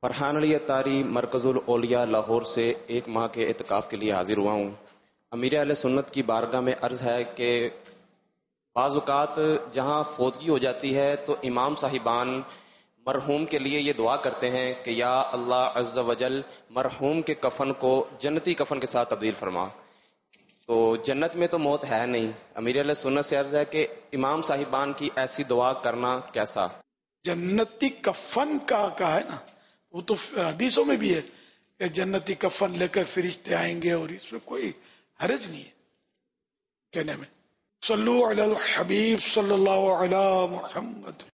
फरहान अली अत्तारी मरकजुल औलिया लाहौर से 1 माह के इत्काफ के लिए हाजिर हुआ हूँ। अमीर अहले सुन्नत की बारगाह में अर्ज है कि बाज़ औक़ात जहाँ फौतगी हो जाती है तो इमाम साहिबान मरहूम के लिए ये दुआ करते हैं कि या अल्लाह अज़्ज़ वजल मरहूम के कफन को जन्नती कफन के साथ तब्दील फरमा। तो जन्नत में तो मौत है नहीं। अमीर अहले सुन्नत से अर्ज है कि इमाम साहिबान की ऐसी दुआ करना कैसा? जन्नती कफन का कहा है ना, वो तो हदीसों में भी है कि जन्नती कफन लेकर फरिश्ते आएंगे और इसमें कोई हरज नहीं है कहने में। सल्लु अलल हबीब सल्लल्लाहु अलैहि मुहम्मद।